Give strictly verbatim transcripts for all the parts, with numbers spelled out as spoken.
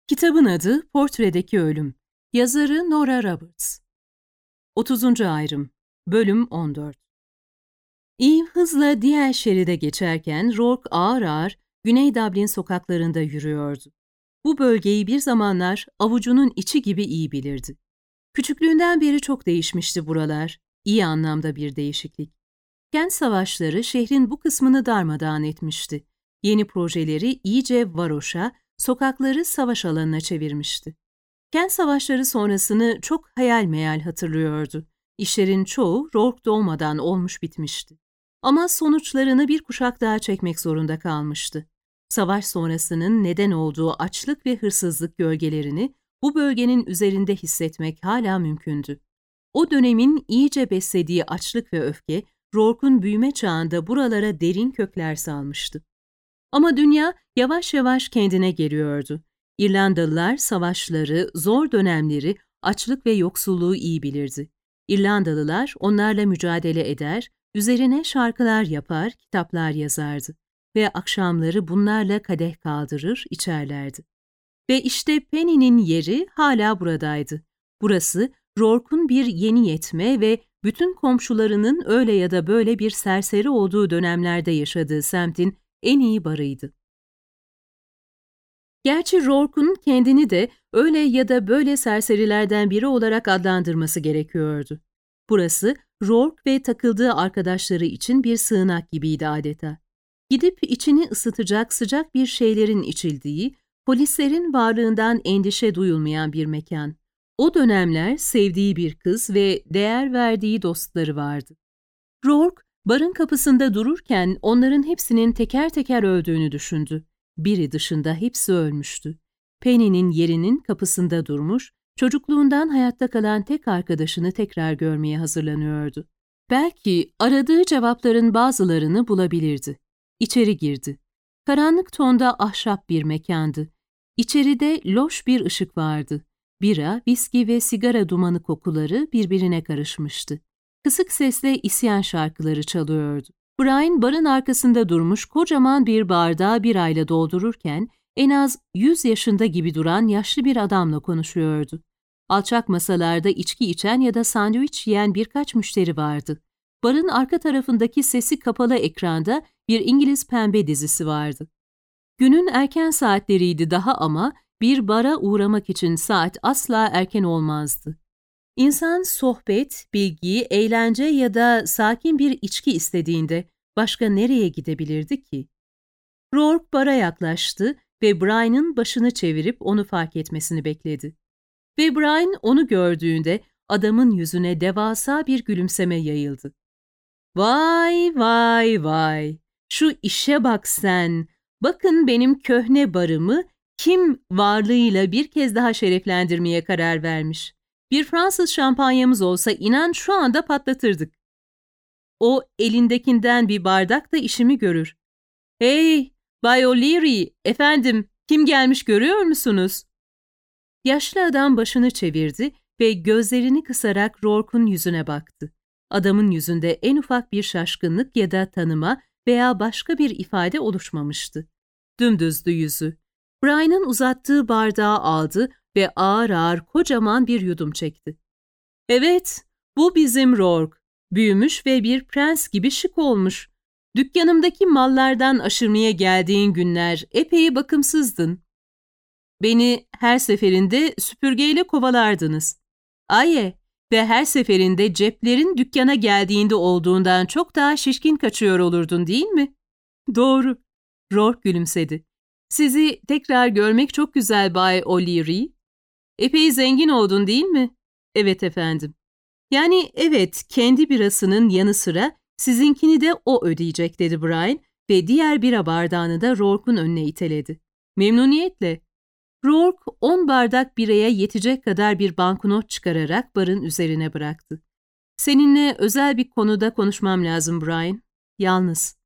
Kitabın adı Portredeki Ölüm. Yazarı Nora Roberts. otuzuncu Ayrım. Bölüm on dört. Eve hızla diğer şeride geçerken Rourke ağır ağır Güney Dublin sokaklarında yürüyordu. Bu bölgeyi bir zamanlar avucunun içi gibi iyi bilirdi. Küçüklüğünden beri çok değişmişti buralar, iyi anlamda bir değişiklik. Kent savaşları şehrin bu kısmını darmadağın etmişti. Yeni projeleri iyice varoşa, sokakları savaş alanına çevirmişti. Kent savaşları sonrasını çok hayal meyal hatırlıyordu. İşlerin çoğu Rourke doğmadan olmuş bitmişti. Ama sonuçlarını bir kuşak daha çekmek zorunda kalmıştı. Savaş sonrasının neden olduğu açlık ve hırsızlık gölgelerini bu bölgenin üzerinde hissetmek hala mümkündü. O dönemin iyice beslediği açlık ve öfke, Rourke'un büyüme çağında buralara derin kökler salmıştı. Ama dünya yavaş yavaş kendine geliyordu. İrlandalılar savaşları, zor dönemleri, açlık ve yoksulluğu iyi bilirdi. İrlandalılar onlarla mücadele eder, üzerine şarkılar yapar, kitaplar yazardı ve akşamları bunlarla kadeh kaldırır, içerlerdi. Ve işte Penny'nin yeri hala buradaydı. Burası Rourke'un bir yeni yetme ve bütün komşularının öyle ya da böyle bir serseri olduğu dönemlerde yaşadığı semtin en iyi barıydı. Gerçi Rourke'un kendini de öyle ya da böyle serserilerden biri olarak adlandırması gerekiyordu. Burası Rourke ve takıldığı arkadaşları için bir sığınak gibiydi adeta. Gidip içini ısıtacak sıcak bir şeylerin içildiği, polislerin varlığından endişe duyulmayan bir mekan. O dönemler sevdiği bir kız ve değer verdiği dostları vardı. Rourke, barın kapısında dururken onların hepsinin teker teker öldüğünü düşündü. Biri dışında hepsi ölmüştü. Penny'nin yerinin kapısında durmuş, çocukluğundan hayatta kalan tek arkadaşını tekrar görmeye hazırlanıyordu. Belki aradığı cevapların bazılarını bulabilirdi. İçeri girdi. Karanlık tonda ahşap bir mekandı. İçeride loş bir ışık vardı. Bira, viski ve sigara dumanı kokuları birbirine karışmıştı. Kısık sesle isyan şarkıları çalıyordu. Brian barın arkasında durmuş kocaman bir bardağı birayla doldururken en az yüz yaşında gibi duran yaşlı bir adamla konuşuyordu. Alçak masalarda içki içen ya da sandviç yiyen birkaç müşteri vardı. Barın arka tarafındaki sesi kapalı ekranda bir İngiliz pembe dizisi vardı. Günün erken saatleriydi daha ama bir bara uğramak için saat asla erken olmazdı. İnsan sohbet, bilgi, eğlence ya da sakin bir içki istediğinde başka nereye gidebilirdi ki? Rourke bara yaklaştı ve Brian'ın başını çevirip onu fark etmesini bekledi. Ve Brian onu gördüğünde adamın yüzüne devasa bir gülümseme yayıldı. "Vay vay vay, şu işe bak sen, bakın benim köhne barımı kim varlığıyla bir kez daha şereflendirmeye karar vermiş. Bir Fransız şampanyamız olsa inan şu anda patlatırdık. O elindekinden bir bardak da işimi görür. Hey, Bay O'Leary, efendim, kim gelmiş görüyor musunuz?" Yaşlı adam başını çevirdi ve gözlerini kısarak Rourke'un yüzüne baktı. Adamın yüzünde en ufak bir şaşkınlık ya da tanıma veya başka bir ifade oluşmamıştı. Dümdüzdü yüzü. Brian'ın uzattığı bardağı aldı ve ağır ağır kocaman bir yudum çekti. "Evet, bu bizim Rourke. Büyümüş ve bir prens gibi şık olmuş. Dükkanımdaki mallardan aşırmaya geldiğin günler epey bakımsızdın. Beni her seferinde süpürgeyle kovalardınız. Aye, ve her seferinde ceplerin dükkana geldiğinde olduğundan çok daha şişkin kaçıyor olurdun değil mi?" "Doğru." Rourke gülümsedi. "Sizi tekrar görmek çok güzel Bay O'Leary. Epey zengin oldun değil mi?" "Evet efendim." "Yani evet, kendi birasının yanı sıra sizinkini de o ödeyecek," dedi Brian ve diğer bira bardağını da Rourke'un önüne iteledi. "Memnuniyetle." Rourke on bardak biraya yetecek kadar bir banknot çıkararak barın üzerine bıraktı. "Seninle özel bir konuda konuşmam lazım Brian. Yalnız."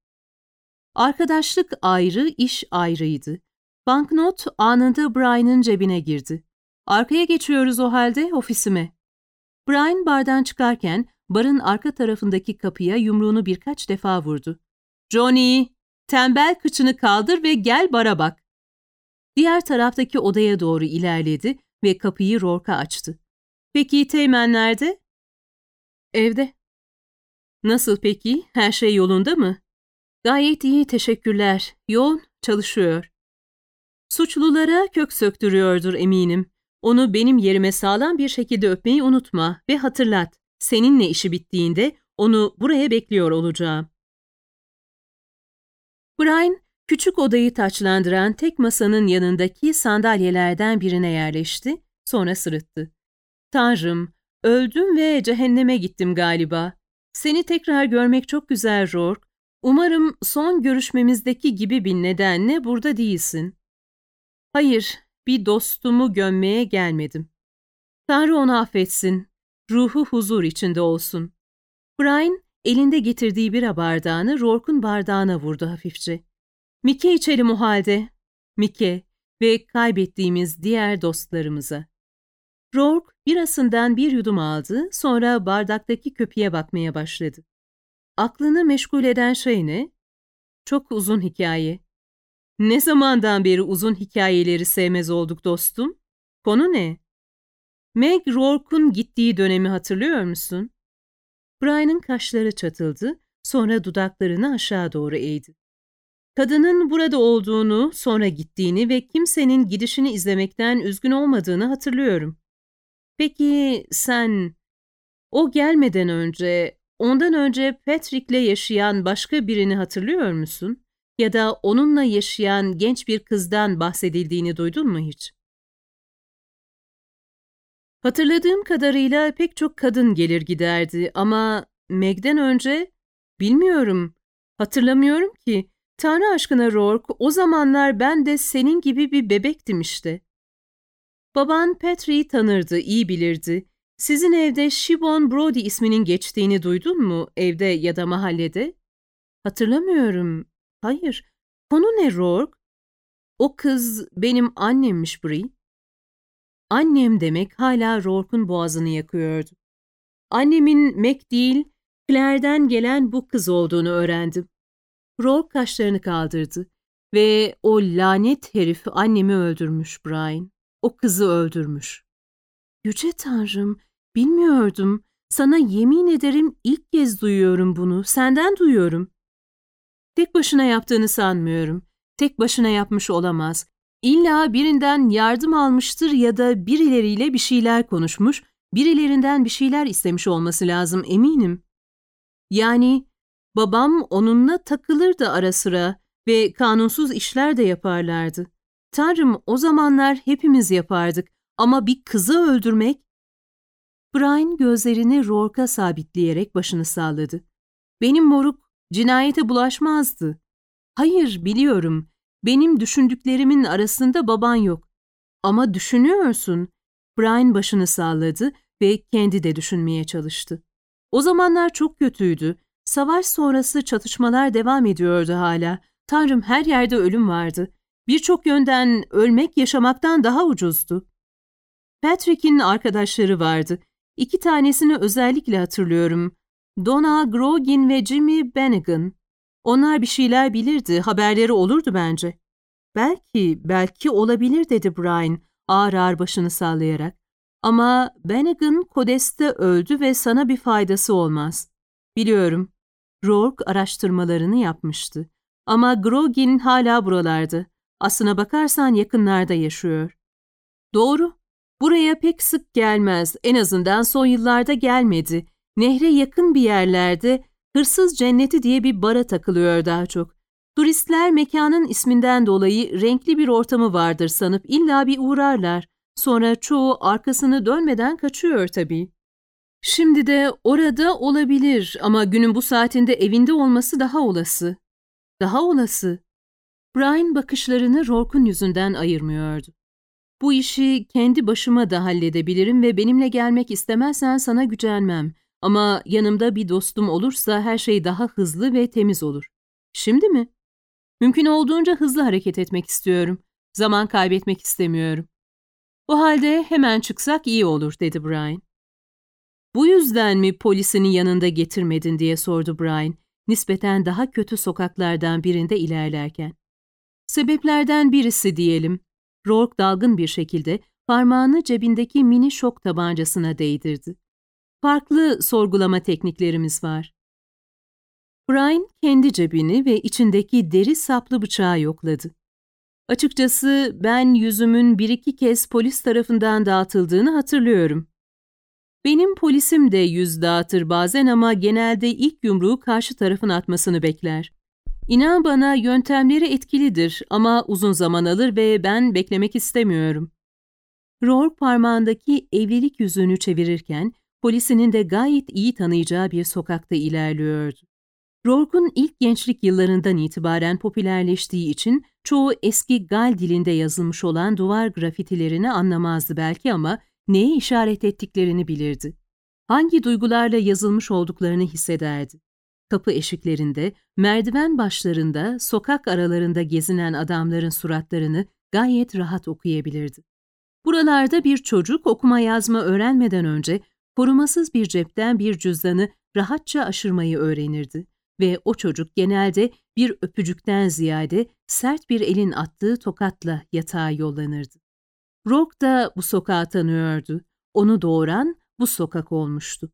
Arkadaşlık ayrı, iş ayrıydı. Banknot anında Brian'ın cebine girdi. "Arkaya geçiyoruz o halde, ofisime." Brian bardan çıkarken barın arka tarafındaki kapıya yumruğunu birkaç defa vurdu. "Johnny, tembel kıçını kaldır ve gel bara bak." Diğer taraftaki odaya doğru ilerledi ve kapıyı Rourke'a açtı. "Peki Teğmen nerede?" "Evde." "Nasıl peki? Her şey yolunda mı?" "Gayet iyi, teşekkürler. Yoğun, çalışıyor." "Suçlulara kök söktürüyordur eminim. Onu benim yerime sağlam bir şekilde öpmeyi unutma ve hatırlat. Seninle işi bittiğinde onu buraya bekliyor olacağım." Brian, küçük odayı taçlandıran tek masanın yanındaki sandalyelerden birine yerleşti, sonra sırıttı. "Tanrım, öldüm ve cehenneme gittim galiba. Seni tekrar görmek çok güzel Rourke. Umarım son görüşmemizdeki gibi bir nedenle burada değilsin." "Hayır, bir dostumu gömmeye gelmedim." "Tanrı onu affetsin. Ruhu huzur içinde olsun." Brian, elinde getirdiği bira bardağını Rourke'un bardağına vurdu hafifçe. "Mike içelim o halde. Mike ve kaybettiğimiz diğer dostlarımıza." Rourke birasından bir yudum aldı, sonra bardaktaki köpüğe bakmaya başladı. "Aklını meşgul eden şey ne?" "Çok uzun hikaye." "Ne zamandan beri uzun hikayeleri sevmez olduk dostum? Konu ne?" "Meg Rourke'un gittiği dönemi hatırlıyor musun?" Brian'ın kaşları çatıldı, sonra dudaklarını aşağı doğru eğdi. "Kadının burada olduğunu, sonra gittiğini ve kimsenin gidişini izlemekten üzgün olmadığını hatırlıyorum." "Peki sen, o gelmeden önce, ondan önce Patrick'le yaşayan başka birini hatırlıyor musun? Ya da onunla yaşayan genç bir kızdan bahsedildiğini duydun mu hiç?" "Hatırladığım kadarıyla pek çok kadın gelir giderdi ama Meg'den önce, bilmiyorum, hatırlamıyorum ki. Tanrı aşkına Rourke, o zamanlar ben de senin gibi bir bebektim işte." "Baban Patrick'i tanırdı, iyi bilirdi. Sizin evde Shibon Brody isminin geçtiğini duydun mu, evde ya da mahallede?" "Hatırlamıyorum. Hayır. Konu ne Rourke?" "O kız benim annemmiş Brie." Annem demek hala Rourke'un boğazını yakıyordu. "Annemin Meg değil, Claire'den gelen bu kız olduğunu öğrendim." Rourke kaşlarını kaldırdı. "Ve o lanet herif annemi öldürmüş Brian. O kızı öldürmüş." "Yüce Tanrım, bilmiyordum. Sana yemin ederim ilk kez duyuyorum bunu. Senden duyuyorum." "Tek başına yaptığını sanmıyorum. Tek başına yapmış olamaz. İlla birinden yardım almıştır ya da birileriyle bir şeyler konuşmuş, birilerinden bir şeyler istemiş olması lazım, eminim. Yani babam onunla takılırdı ara sıra ve kanunsuz işler de yaparlardı. Tanrım, o zamanlar hepimiz yapardık ama bir kızı öldürmek..." Brian gözlerini Rourke'a sabitleyerek başını salladı. "Benim moruk cinayete bulaşmazdı." "Hayır, biliyorum. Benim düşündüklerimin arasında baban yok. Ama düşünüyorsun." Brian başını salladı ve kendi de düşünmeye çalıştı. "O zamanlar çok kötüydü. Savaş sonrası çatışmalar devam ediyordu hala. Tanrım, her yerde ölüm vardı. Birçok yönden ölmek yaşamaktan daha ucuzdu." Patrick'in arkadaşları vardı. İki tanesini özellikle hatırlıyorum. Donna Grogin ve Jimmy Bannigan. Onlar bir şeyler bilirdi, haberleri olurdu bence. "Belki, belki olabilir," dedi Brian, ağır ağır başını sallayarak. "Ama Bannigan Kodes'te öldü ve sana bir faydası olmaz." "Biliyorum." Rourke araştırmalarını yapmıştı. "Ama Grogin hala buralarda. Aslına bakarsan yakınlarda yaşıyor." "Doğru. Buraya pek sık gelmez. En azından son yıllarda gelmedi. Nehre yakın bir yerlerde Hırsız Cenneti diye bir bara takılıyor daha çok. Turistler mekanın isminden dolayı renkli bir ortamı vardır sanıp illa bir uğrarlar. Sonra çoğu arkasını dönmeden kaçıyor tabii." "Şimdi de orada olabilir ama günün bu saatinde evinde olması daha olası." "Daha olası." Brian bakışlarını Rourke'un yüzünden ayırmıyordu. "Bu işi kendi başıma da halledebilirim ve benimle gelmek istemezsen sana gücenmem. Ama yanımda bir dostum olursa her şey daha hızlı ve temiz olur." "Şimdi mi?" "Mümkün olduğunca hızlı hareket etmek istiyorum. Zaman kaybetmek istemiyorum." "O halde hemen çıksak iyi olur," dedi Brian. "Bu yüzden mi polisini yanında getirmedin?" diye sordu Brian, nispeten daha kötü sokaklardan birinde ilerlerken. "Sebeplerden birisi diyelim. Rourke dalgın bir şekilde parmağını cebindeki mini şok tabancasına değdirdi. Farklı sorgulama tekniklerimiz var. Brian kendi cebini ve içindeki deri saplı bıçağı yokladı. Açıkçası ben yüzümün bir iki kez polis tarafından dağıtıldığını hatırlıyorum. Benim polisim de yüz dağıtır bazen ama genelde ilk yumruğu karşı tarafın atmasını bekler. İnan bana yöntemleri etkilidir ama uzun zaman alır ve ben beklemek istemiyorum. Rourke parmağındaki evlilik yüzüğünü çevirirken polisinin de gayet iyi tanıyacağı bir sokakta ilerliyordu. Rourke'un ilk gençlik yıllarından itibaren popülerleştiği için çoğu eski Gal dilinde yazılmış olan duvar grafitilerini anlamazdı belki ama neye işaret ettiklerini bilirdi. Hangi duygularla yazılmış olduklarını hissederdi. Kapı eşiklerinde, merdiven başlarında, sokak aralarında gezinen adamların suratlarını gayet rahat okuyabilirdi. Buralarda bir çocuk okuma yazma öğrenmeden önce korumasız bir cepten bir cüzdanı rahatça aşırmayı öğrenirdi ve o çocuk genelde bir öpücükten ziyade sert bir elin attığı tokatla yatağa yollanırdı. Rourke da bu sokağı tanıyordu. Onu doğuran bu sokak olmuştu.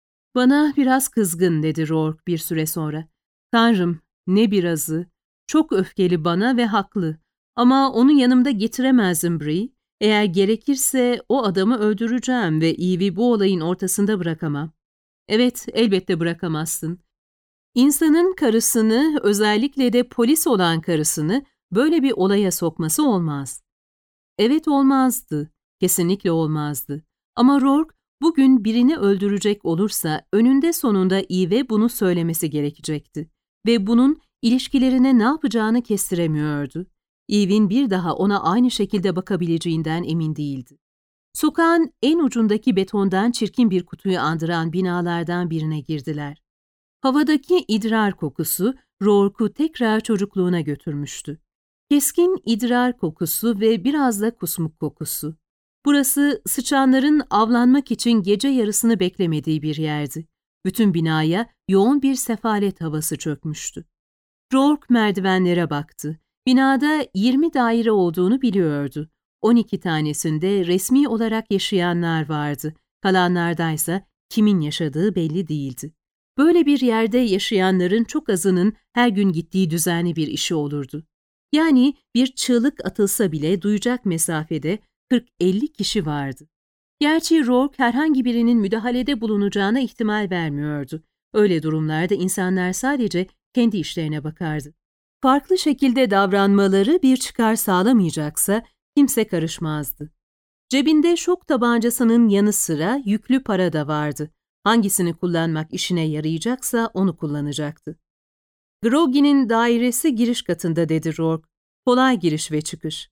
Bana biraz kızgın dedi Rourke bir süre sonra. Tanrım, ne birazı. Çok öfkeli bana ve haklı. Ama onu yanımda getiremezdim Bree. Eğer gerekirse o adamı öldüreceğim ve Eve'i bu olayın ortasında bırakamam. Evet, elbette bırakamazsın. İnsanın karısını, özellikle de polis olan karısını böyle bir olaya sokması olmaz. Evet olmazdı, kesinlikle olmazdı. Ama Rourke bugün birini öldürecek olursa önünde sonunda Eve bunu söylemesi gerekecekti. Ve bunun ilişkilerine ne yapacağını kestiremiyordu. Eve'in bir daha ona aynı şekilde bakabileceğinden emin değildi. Sokağın en ucundaki betondan çirkin bir kutuyu andıran binalardan birine girdiler. Havadaki idrar kokusu Rourke'u tekrar çocukluğuna götürmüştü. Keskin idrar kokusu ve biraz da kusmuk kokusu. Burası sıçanların avlanmak için gece yarısını beklemediği bir yerdi. Bütün binaya yoğun bir sefalet havası çökmüştü. Rourke merdivenlere baktı. Binada yirmi daire olduğunu biliyordu. on iki tanesinde resmi olarak yaşayanlar vardı. Kalanlardaysa kimin yaşadığı belli değildi. Böyle bir yerde yaşayanların çok azının her gün gittiği düzenli bir işi olurdu. Yani bir çığlık atılsa bile duyacak mesafede kırk elli kişi vardı. Gerçi Rourke herhangi birinin müdahalede bulunacağına ihtimal vermiyordu. Öyle durumlarda insanlar sadece kendi işlerine bakardı. Farklı şekilde davranmaları bir çıkar sağlamayacaksa kimse karışmazdı. Cebinde şok tabancasının yanı sıra yüklü para da vardı. Hangisini kullanmak işine yarayacaksa onu kullanacaktı. Groggy'nin dairesi giriş katında dedi Rourke. Kolay giriş ve çıkış.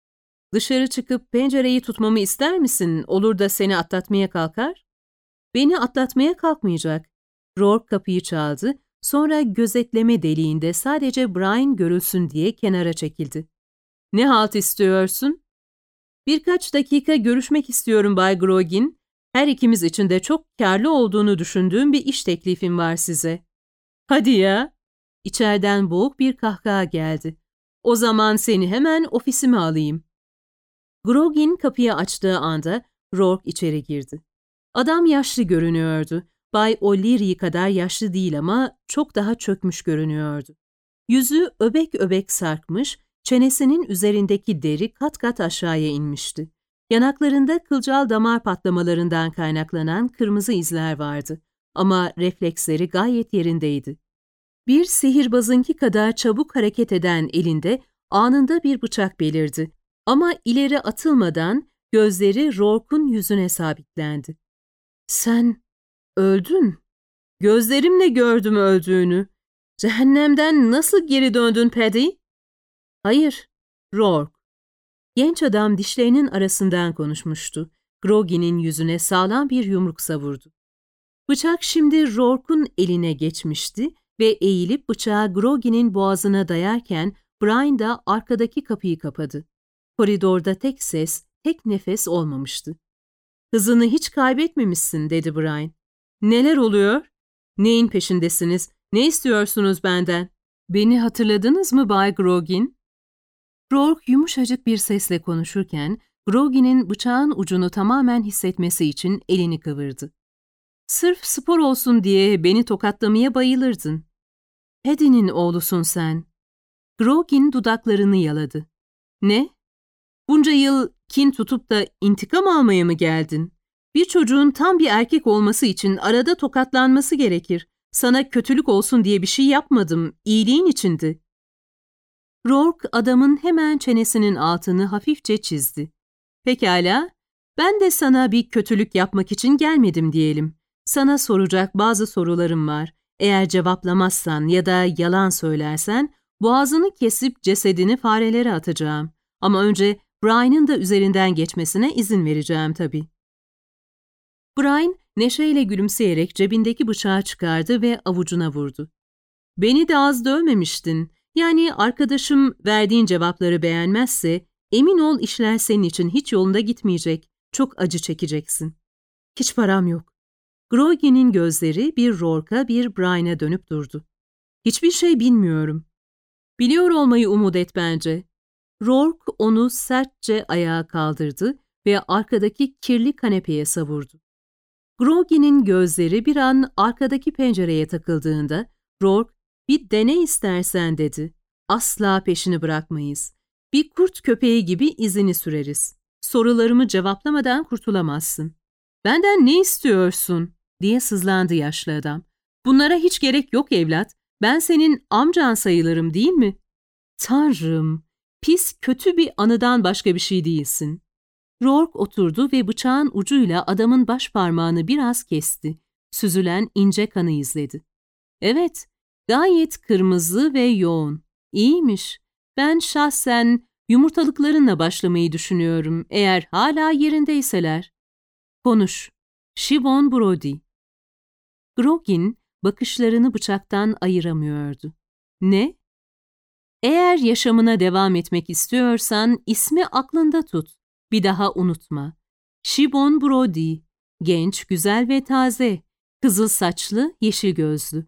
Dışarı çıkıp pencereyi tutmamı ister misin? Olur da seni atlatmaya kalkar? Beni atlatmaya kalkmayacak. Rourke kapıyı çaldı. Sonra gözetleme deliğinde sadece Brian görülsün diye kenara çekildi. Ne halt istiyorsun? Birkaç dakika görüşmek istiyorum Bay Groggin. Her ikimiz için de çok kârlı olduğunu düşündüğüm bir iş teklifim var size. Hadi ya. İçeriden boğuk bir kahkaha geldi. O zaman seni hemen ofisime alayım. Groggin kapıyı açtığı anda Rourke içeri girdi. Adam yaşlı görünüyordu. Bay O'Leary kadar yaşlı değil ama çok daha çökmüş görünüyordu. Yüzü öbek öbek sarkmış, çenesinin üzerindeki deri kat kat aşağıya inmişti. Yanaklarında kılcal damar patlamalarından kaynaklanan kırmızı izler vardı. Ama refleksleri gayet yerindeydi. Bir sihirbazınki kadar çabuk hareket eden elinde anında bir bıçak belirdi. Ama ileri atılmadan gözleri Rourke'un yüzüne sabitlendi. Sen öldün. Gözlerimle gördüm öldüğünü. Cehennemden nasıl geri döndün Paddy? Hayır, Rourke. Genç adam dişlerinin arasından konuşmuştu. Groggy'nin yüzüne sağlam bir yumruk savurdu. Bıçak şimdi Rourke'un eline geçmişti ve eğilip bıçağı Groggy'nin boğazına dayarken Brian da arkadaki kapıyı kapadı. Koridorda tek ses, tek nefes olmamıştı. Hızını hiç kaybetmemişsin dedi Brian. Neler oluyor? Neyin peşindesiniz? Ne istiyorsunuz benden? Beni hatırladınız mı Bay Groggin? Rourke yumuşacık bir sesle konuşurken, Groggy'nin bıçağın ucunu tamamen hissetmesi için elini kıvırdı. Sırf spor olsun diye beni tokatlamaya bayılırdın. Paddy'nin oğlusun sen. Groggy dudaklarını yaladı. Ne? Bunca yıl kin tutup da intikam almaya mı geldin? Bir çocuğun tam bir erkek olması için arada tokatlanması gerekir. Sana kötülük olsun diye bir şey yapmadım, iyiliğin içindi. Rourke adamın hemen çenesinin altını hafifçe çizdi. Pekala, ben de sana bir kötülük yapmak için gelmedim diyelim. Sana soracak bazı sorularım var. Eğer cevaplamazsan ya da yalan söylersen, boğazını kesip cesedini farelere atacağım. Ama önce Brian'ın da üzerinden geçmesine izin vereceğim tabii. Brian, neşeyle gülümseyerek cebindeki bıçağı çıkardı ve avucuna vurdu. Beni de az dövmemiştin. Yani arkadaşım verdiğin cevapları beğenmezse, emin ol işler senin için hiç yolunda gitmeyecek. Çok acı çekeceksin. Hiç param yok. Groggy'nin gözleri bir Rourke'a bir Brian'a dönüp durdu. Hiçbir şey bilmiyorum. Biliyor olmayı umut et bence. Rourke onu sertçe ayağa kaldırdı ve arkadaki kirli kanepeye savurdu. Groggy'nin gözleri bir an arkadaki pencereye takıldığında, Rourke, bir dene istersen dedi. Asla peşini bırakmayız. Bir kurt köpeği gibi izini süreriz. Sorularımı cevaplamadan kurtulamazsın. Benden ne istiyorsun? Diye sızlandı yaşlı adam. Bunlara hiç gerek yok evlat. Ben senin amcan sayılırım değil mi? Tanrım, pis kötü bir anıdan başka bir şey değilsin. Rourke oturdu ve bıçağın ucuyla adamın baş parmağını biraz kesti. Süzülen ince kanı izledi. Evet, gayet kırmızı ve yoğun. İyiymiş. Ben şahsen yumurtalıklarınla başlamayı düşünüyorum eğer hala yerindeyseler. Konuş. Siobhan Brody. Groggy bakışlarını bıçaktan ayıramıyordu. Ne? Eğer yaşamına devam etmek istiyorsan ismi aklında tut. Bir daha unutma. Siobhan Brody. Genç, güzel ve taze. Kızıl saçlı, yeşil gözlü.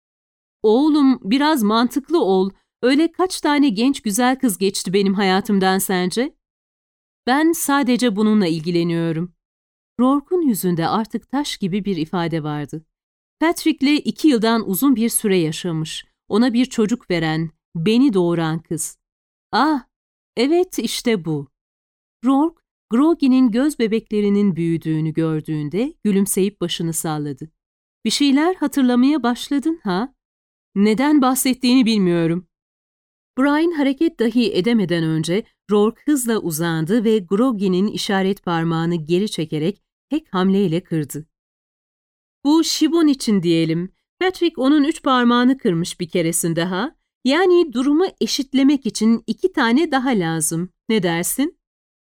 Oğlum, biraz mantıklı ol. Öyle kaç tane genç güzel kız geçti benim hayatımdan sence? Ben sadece bununla ilgileniyorum. Rourke'un yüzünde artık taş gibi bir ifade vardı. Patrick'le iki yıldan uzun bir süre yaşamış. Ona bir çocuk veren, beni doğuran kız. Ah, evet işte bu. Rourke, Groggy'nin göz bebeklerinin büyüdüğünü gördüğünde gülümseyip başını salladı. Bir şeyler hatırlamaya başladın ha? Neden bahsettiğini bilmiyorum. Brian hareket dahi edemeden önce Rourke hızla uzandı ve Groggy'nin işaret parmağını geri çekerek tek hamleyle kırdı. Bu Siobhan için diyelim. Patrick onun üç parmağını kırmış bir keresinde ha. Yani durumu eşitlemek için iki tane daha lazım. Ne dersin?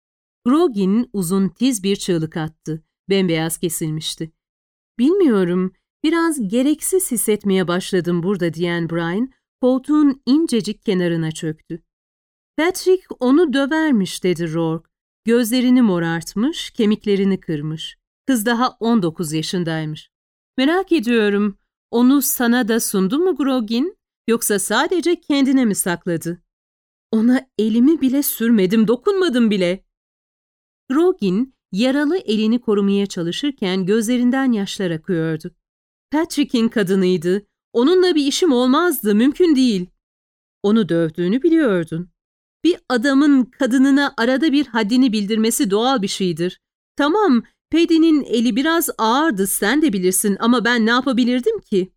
Groggy uzun tiz bir çığlık attı. Bembeyaz kesilmişti. Bilmiyorum, biraz gereksiz hissetmeye başladım burada diyen Brian, koltuğun incecik kenarına çöktü. Patrick onu dövermiş dedi Rourke. Gözlerini morartmış, kemiklerini kırmış. Kız daha on dokuz yaşındaymış. Merak ediyorum, onu sana da sundu mu Groggy? Yoksa sadece kendine mi sakladı? Ona elimi bile sürmedim, dokunmadım bile. Groggy yaralı elini korumaya çalışırken gözlerinden yaşlar akıyordu. Patrick'in kadınıydı. Onunla bir işim olmazdı, mümkün değil. Onu dövdüğünü biliyordun. Bir adamın kadınına arada bir haddini bildirmesi doğal bir şeydir. Tamam, Paddy'nin eli biraz ağırdı, sen de bilirsin ama ben ne yapabilirdim ki?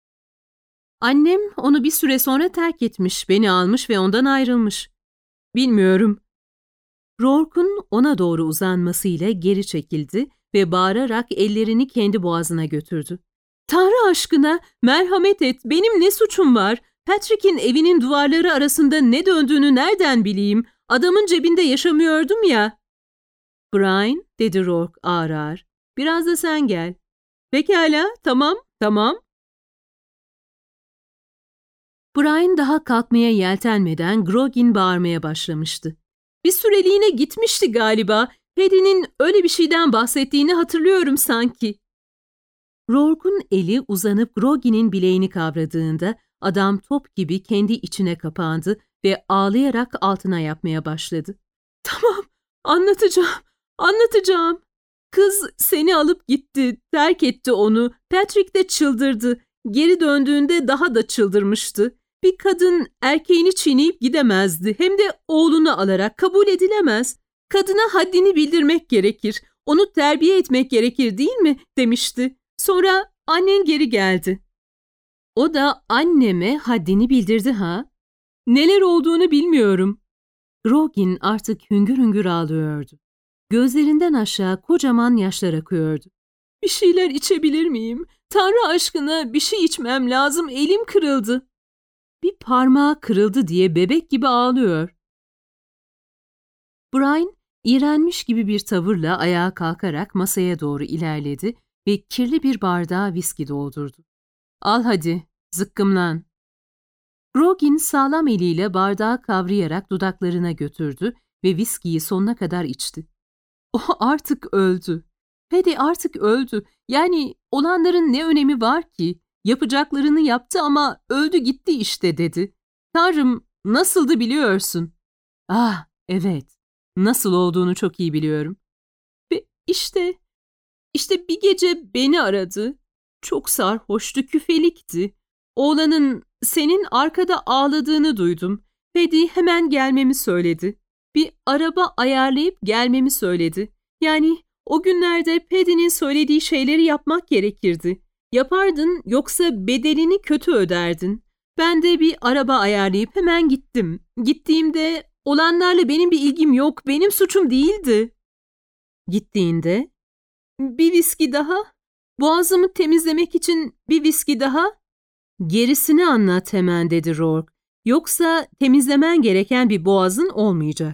Annem onu bir süre sonra terk etmiş, beni almış ve ondan ayrılmış. Bilmiyorum. Rourke'un ona doğru uzanmasıyla geri çekildi ve bağırarak ellerini kendi boğazına götürdü. Tanrı aşkına merhamet et, benim ne suçum var? Patrick'in evinin duvarları arasında ne döndüğünü nereden bileyim? Adamın cebinde yaşamıyordum ya. Brian, dedi Rourke ağır ağır. Biraz da sen gel. Pekala, tamam, tamam. Brian daha kalkmaya yeltenmeden Groggy bağırmaya başlamıştı. Bir süreliğine gitmişti galiba. Paddy'nin öyle bir şeyden bahsettiğini hatırlıyorum sanki. Rourke'un eli uzanıp Groggy'nin bileğini kavradığında adam top gibi kendi içine kapandı ve ağlayarak altına yapmaya başladı. "Tamam, anlatacağım, anlatacağım. Kız seni alıp gitti, terk etti onu. Patrick de çıldırdı. Geri döndüğünde daha da çıldırmıştı. Bir kadın erkeğini çiğneyip gidemezdi. Hem de oğlunu alarak kabul edilemez. Kadına haddini bildirmek gerekir. Onu terbiye etmek gerekir değil mi?" demişti. Sonra annen geri geldi. O da anneme haddini bildirdi ha? Neler olduğunu bilmiyorum. Rogin artık hüngür hüngür ağlıyordu. Gözlerinden aşağı kocaman yaşlar akıyordu. "Bir şeyler içebilir miyim? Tanrı aşkına bir şey içmem lazım, elim kırıldı." Bir parmağı kırıldı diye bebek gibi ağlıyor. Brian, iğrenmiş gibi bir tavırla ayağa kalkarak masaya doğru ilerledi ve kirli bir bardağa viski doldurdu. "Al hadi, zıkkımlan." Rogin sağlam eliyle bardağı kavrayarak dudaklarına götürdü ve viskiyi sonuna kadar içti. O artık öldü. Paddy artık öldü. Yani olanların ne önemi var ki? Yapacaklarını yaptı ama öldü gitti işte dedi. "Tanrım, nasıldı biliyorsun?" "Ah, evet. Nasıl olduğunu çok iyi biliyorum." Ve işte, işte bir gece beni aradı. Çok sarhoştu, küfelikti. Oğlanın senin arkada ağladığını duydum. Paddy hemen gelmemi söyledi. Bir araba ayarlayıp gelmemi söyledi. Yani o günlerde Paddy'nin söylediği şeyleri yapmak gerekirdi. Yapardın, yoksa bedelini kötü öderdin. Ben de bir araba ayarlayıp hemen gittim. Gittiğimde olanlarla benim bir ilgim yok, benim suçum değildi. Gittiğinde bir viski daha, boğazımı temizlemek için bir viski daha. "Gerisini anlat hemen," dedi Rourke. "Yoksa temizlemen gereken bir boğazın olmayacak."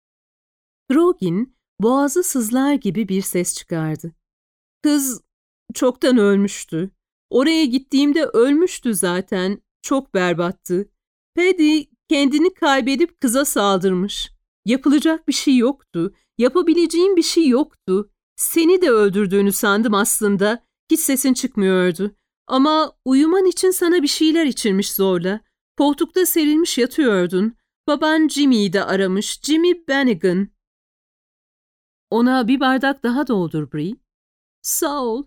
Rogin boğazı sızlar gibi bir ses çıkardı. "Kız çoktan ölmüştü. Oraya gittiğimde ölmüştü zaten. Çok berbattı. Paddy kendini kaybedip kıza saldırmış. Yapılacak bir şey yoktu. Yapabileceğim bir şey yoktu. Seni de öldürdüğünü sandım aslında. Hiç sesin çıkmıyordu. Ama uyuman için sana bir şeyler içirmiş zorla. Koltukta serilmiş yatıyordun. Baban Jimmy'yi de aramış. Jimmy Bannigan." "Ona bir bardak daha doldur Bree." "Sağ ol."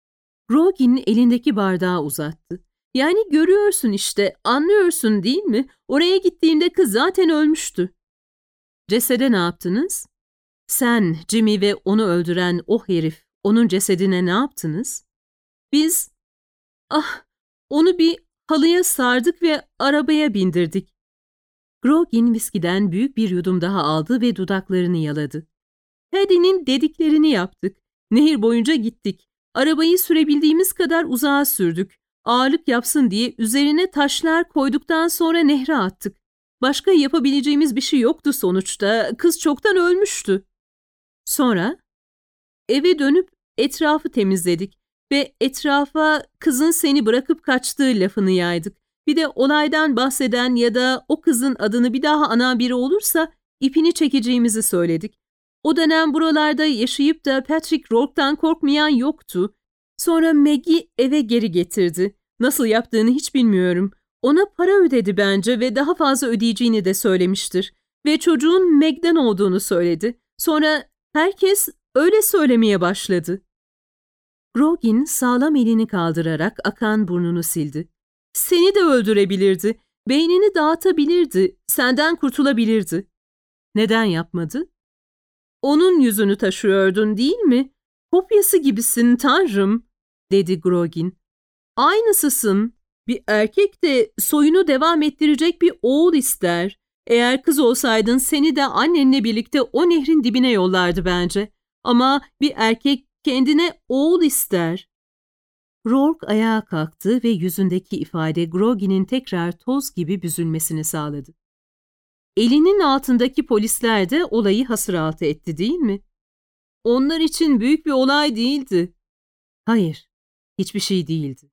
Rogin elindeki bardağı uzattı. "Yani görüyorsun işte, anlıyorsun değil mi? Oraya gittiğimde kız zaten ölmüştü." "Cesede ne yaptınız?" "Sen, Jimmy ve onu öldüren o herif, onun cesedine ne yaptınız?" "Biz, ah, onu bir halıya sardık ve arabaya bindirdik." Rogin viskiden büyük bir yudum daha aldı ve dudaklarını yaladı. "Paddy'nin dediklerini yaptık. Nehir boyunca gittik. Arabayı sürebildiğimiz kadar uzağa sürdük. Ağırlık yapsın diye üzerine taşlar koyduktan sonra nehre attık. Başka yapabileceğimiz bir şey yoktu sonuçta. Kız çoktan ölmüştü." "Sonra?" "Eve dönüp etrafı temizledik ve etrafa kızın seni bırakıp kaçtığı lafını yaydık. Bir de olaydan bahseden ya da o kızın adını bir daha anan biri olursa ipini çekeceğimizi söyledik. O dönem buralarda yaşayıp da Patrick Rourke'dan korkmayan yoktu. Sonra Maggie eve geri getirdi. Nasıl yaptığını hiç bilmiyorum. Ona para ödedi bence ve daha fazla ödeyeceğini de söylemiştir. Ve çocuğun Meg'den olduğunu söyledi. Sonra herkes öyle söylemeye başladı." Rogin sağlam elini kaldırarak akan burnunu sildi. "Seni de öldürebilirdi. Beynini dağıtabilirdi. Senden kurtulabilirdi." "Neden yapmadı?" "Onun yüzünü taşıyordun değil mi? Kopyası gibisin Tanrım," dedi Rogin. "Aynısısın. Bir erkek de soyunu devam ettirecek bir oğul ister. Eğer kız olsaydın seni de annenle birlikte o nehrin dibine yollardı bence. Ama bir erkek kendine oğul ister." Rourke ayağa kalktı ve yüzündeki ifade Rogin'in tekrar toz gibi büzülmesini sağladı. "Elinin altındaki polisler de olayı hasıraltı etti değil mi? Onlar için büyük bir olay değildi." "Hayır, hiçbir şey değildi.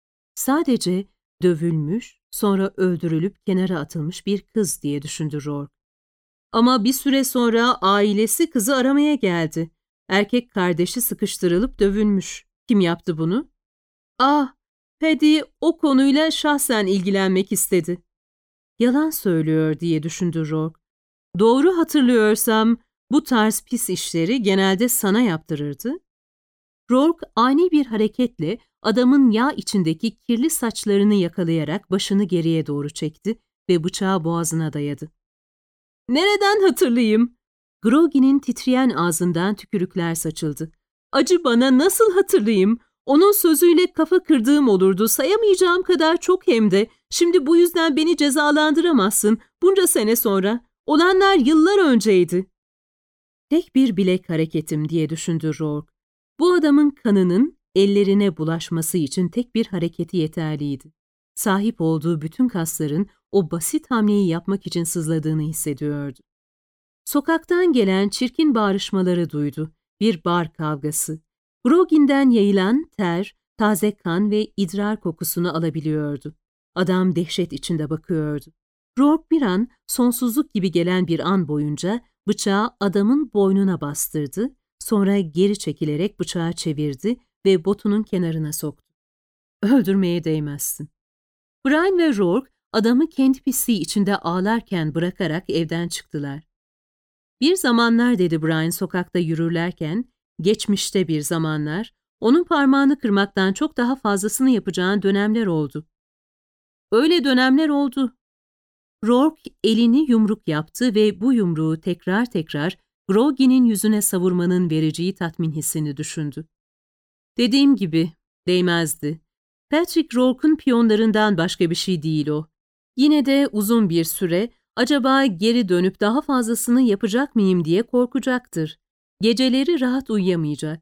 Sadece dövülmüş, sonra öldürülüp kenara atılmış bir kız," diye düşündü Rourke. "Ama bir süre sonra ailesi kızı aramaya geldi. Erkek kardeşi sıkıştırılıp dövülmüş. Kim yaptı bunu?" "Ah, Paddy o konuyla şahsen ilgilenmek istedi." Yalan söylüyor diye düşündü Rourke. Doğru hatırlıyorsam bu tarz pis işleri genelde sana yaptırırdı. Rourke ani bir hareketle adamın yağ içindeki kirli saçlarını yakalayarak başını geriye doğru çekti ve bıçağı boğazına dayadı. Nereden hatırlayayım? Groggy'nin titreyen ağzından tükürükler saçıldı. Acı bana nasıl hatırlayayım? Onun sözüyle kafa kırdığım olurdu, sayamayacağım kadar çok hem de. Şimdi bu yüzden beni cezalandıramazsın, bunca sene sonra. Olanlar yıllar önceydi. Tek bir bilek hareketim diye düşündü Rourke. Bu adamın kanının ellerine bulaşması için tek bir hareketi yeterliydi. Sahip olduğu bütün kasların o basit hamleyi yapmak için sızladığını hissediyordu. Sokaktan gelen çirkin bağrışmaları duydu. Bir bar kavgası. Groggy'nden yayılan ter, taze kan ve idrar kokusunu alabiliyordu. Adam dehşet içinde bakıyordu. Rourke bir an, sonsuzluk gibi gelen bir an boyunca bıçağı adamın boynuna bastırdı, sonra geri çekilerek bıçağı çevirdi ve botunun kenarına soktu. Öldürmeye değmezsin. Brian ve Rourke adamı kendi pisliği içinde ağlarken bırakarak evden çıktılar. Bir zamanlar, dedi Brian sokakta yürürlerken, geçmişte bir zamanlar, onun parmağını kırmaktan çok daha fazlasını yapacağın dönemler oldu. Öyle dönemler oldu. Rourke elini yumruk yaptı ve bu yumruğu tekrar tekrar Groggy'nin yüzüne savurmanın vereceği tatmin hissini düşündü. Dediğim gibi, değmezdi. Patrick Rourke'un piyonlarından başka bir şey değil o. Yine de uzun bir süre, acaba geri dönüp daha fazlasını yapacak mıyım diye korkacaktır. Geceleri rahat uyuyamayacak.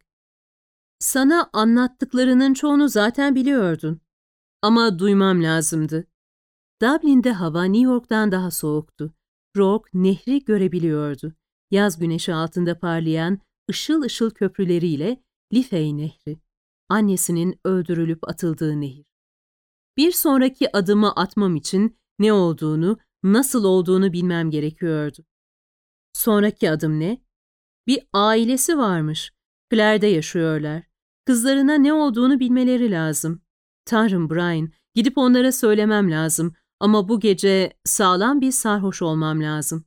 Sana anlattıklarının çoğunu zaten biliyordun. Ama duymam lazımdı. Dublin'de hava New York'tan daha soğuktu. Rourke nehri görebiliyordu. Yaz güneşi altında parlayan ışıl ışıl köprüleriyle Liffey Nehri. Annesinin öldürülüp atıldığı nehir. Bir sonraki adımı atmam için ne olduğunu, nasıl olduğunu bilmem gerekiyordu. Sonraki adım ne? Bir ailesi varmış. Claire'de yaşıyorlar. Kızlarına ne olduğunu bilmeleri lazım. Tanrım Brian, gidip onlara söylemem lazım ama bu gece sağlam bir sarhoş olmam lazım.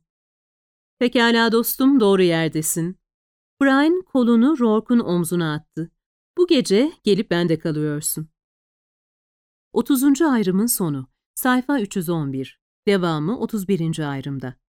Pekala dostum, doğru yerdesin. Brian kolunu Rourke'un omzuna attı. Bu gece gelip bende kalıyorsun. otuzuncu ayrımın sonu. Sayfa üç yüz on bir. Devamı otuz birinci ayrımda.